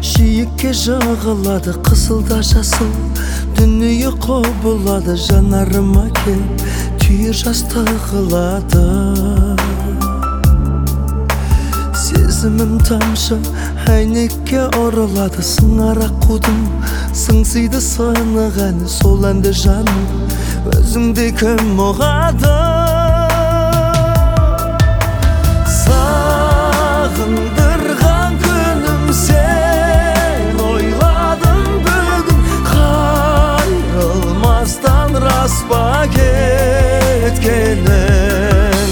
жиекке жығылады қызылда жасыл дүние құбылады жанарыма кеп түйір жас тығылады сезімім тамшы әйнекке ұрылады сыңар аққудың сыңсиды сынық әні сол әнді жаным өзіңдей кім ұғады сағындырған күнім сен ойладым бүгін қайрылмастан рас па кеткенің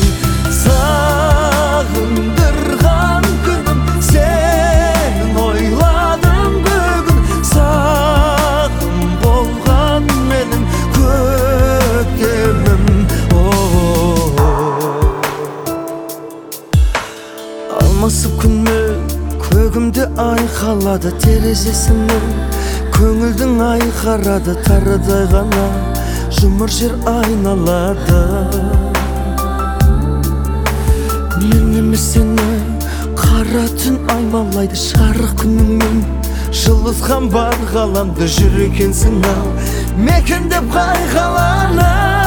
сағындырған күнім сен ойладым бүгін сағым болған менің көктемім алмасып күнмен көгімде айқалады терезесімен көңілдің айқарады тарыдай ғана жұмыр жер айналады мен емес сені қара түн аймалайды жарық күніңмен жылытқан бар ғаламды жүр екенсің ау мекендеп қай қаланы